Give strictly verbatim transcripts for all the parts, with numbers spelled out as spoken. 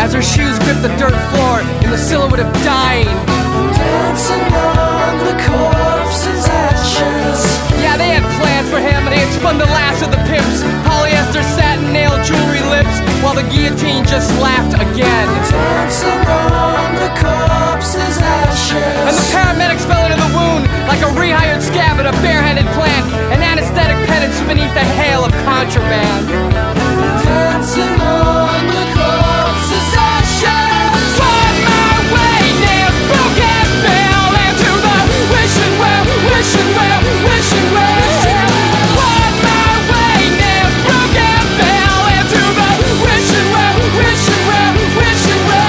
as her shoes grip the dirt floor in the silhouette of dying. Dancing on the corpse's ashes. Yeah, they had plans for him. They had spun the last of the pimps, polyester satin nail jewelry lips, while the guillotine just laughed again. Dancing on the corpse's ashes. And the paramedics fell into the wound like a rehired scab at a barehanded plant, an anesthetic penance beneath the hail of contraband. Dancing on the corpse's ashes. On my way, nails broke and fell into the wishing well, wishing well, wishing well. On my way, nails broke and fell into the wishing well, wishing well, wishing well.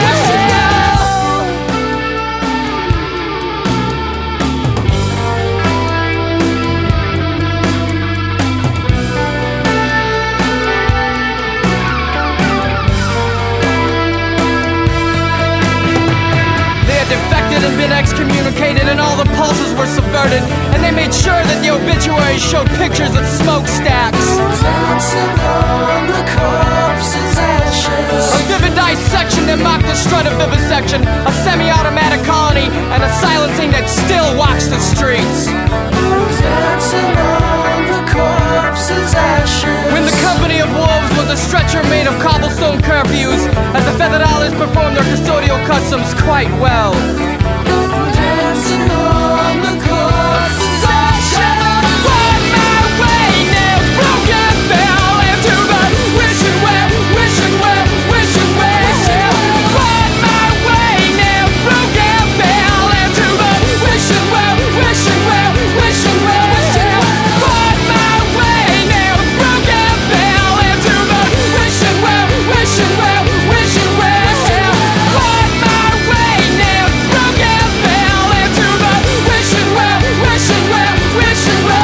Defected and been excommunicated, and all the pulses were subverted, and they made sure that the obituaries showed pictures of smokestacks. Dancing on the corpse's ashes. A vivid dissection that mocked the strut of vivisection, a semi-automatic colony, and a silencing that still walks the streets. Dancing on the corpse's ashes. When the company of wolves was a stretcher made of cobblestone curfews, as the Featherdollars performed their custodial customs quite well. Dancing on the corpse's ashes. On my way, nails broke and fell into the wishing well, wishing well, wishing well. On my way, nails broke and fell into the wishing well, wishing well, wishing well. On my way, nails broke and fell into the wishing well, wishing well, wishing well. On my way, nails broke and fell into the wishing well, wishing well, wishing well.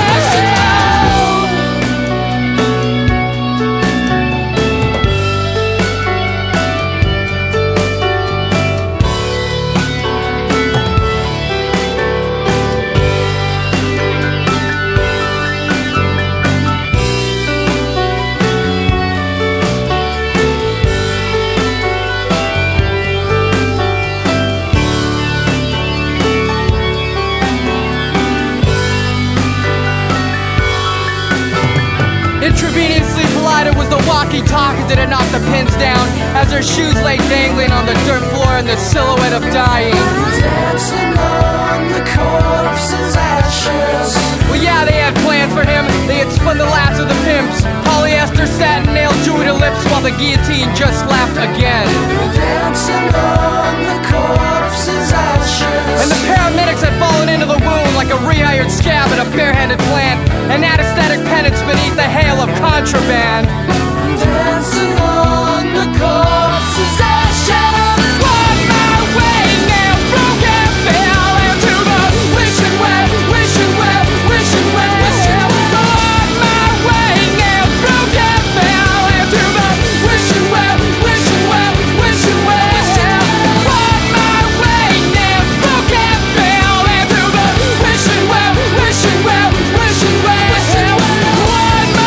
Intravenously collided was the walkie-talkie that had knocked the pins down, as her shoes lay dangling on the dirt floor in the silhouette of dying. Dancing on the corpse's ashes. Well, yeah, they had plans for him. They had spun the last of the pimps, polyester satin nail jewelry lips, while the guillotine just laughed again. Dancing on the corpse's ashes. And the paramedics had fallen into the wound like a rehired scab at a barehanded plant, an anesthetic penance beneath the hail of contraband. Dancing on the corpse's ashes. On my way, nails broke and fell into the wishing well, wishing well, wishing well. On my way, nails broke and fell into the wishing well, wishing well, wishing well. On my way, nails broke and fell into the wishing well, wishing well, wishing well. On my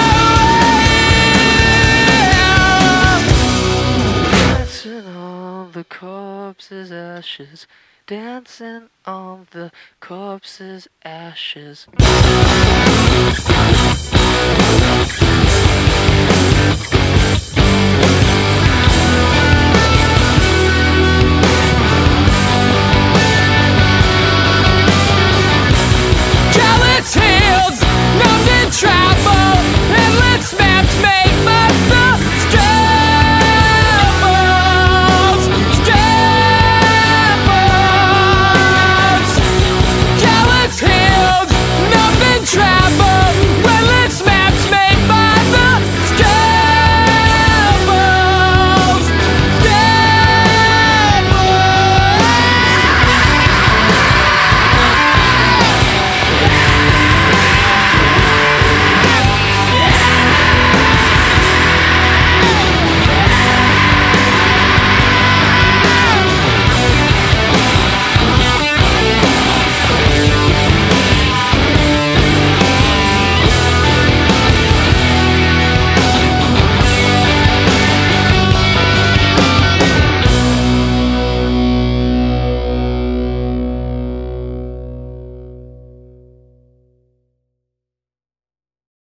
corpse's ashes, dancing on the corpse's ashes.